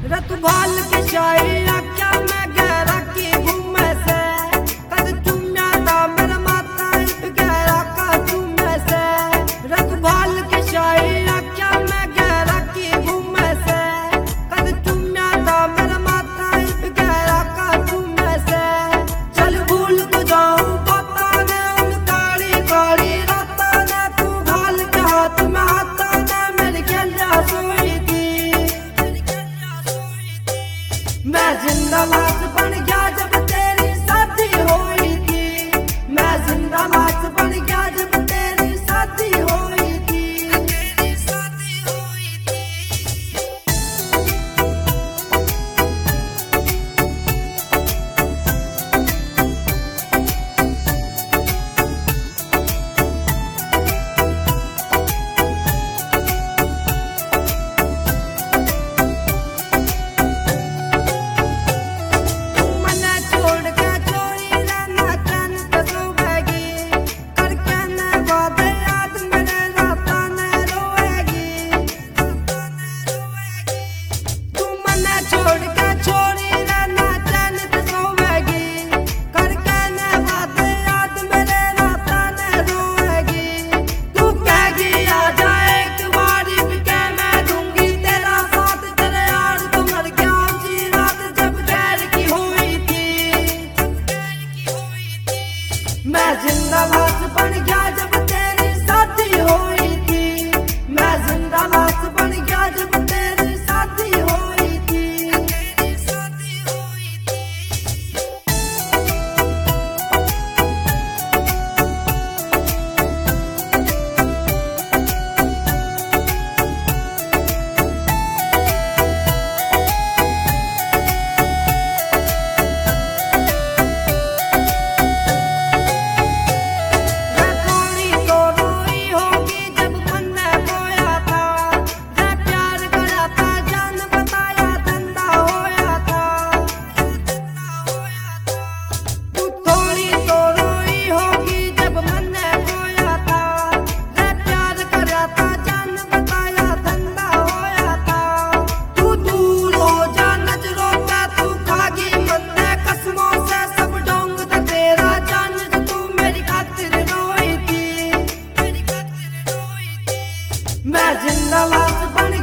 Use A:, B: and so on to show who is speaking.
A: रत भाल के शायरी आख्या मैं गहरा की घूमे से कद चुम्या था मेरा माता इब गहरा का चुम्मे से रत भाल के शायरी आख्या मैं गहरा की घूमे से कद चुम्या था मेरा माता इब गहरा का चुम्मे से चल भूल तो जाऊं पता ने उन काली काली राता ने तू भाल के हाथ में हाथा ने मेरी गलिया सोई थी मैं जिंदा लाश बन गया जब तेरी शादी हुई थी मैं जिंदा लाश बन गया जब तेरी शादी हुई थी तेरी शादी हुई थी। मैं जिंदा लाश बन गया जब तेरी शादी हुई थी मैं जिंदा लाश बन गया जब तेरी शादी हुई थी तेरी शादी हुई थी। मैं जिंदा लाश बन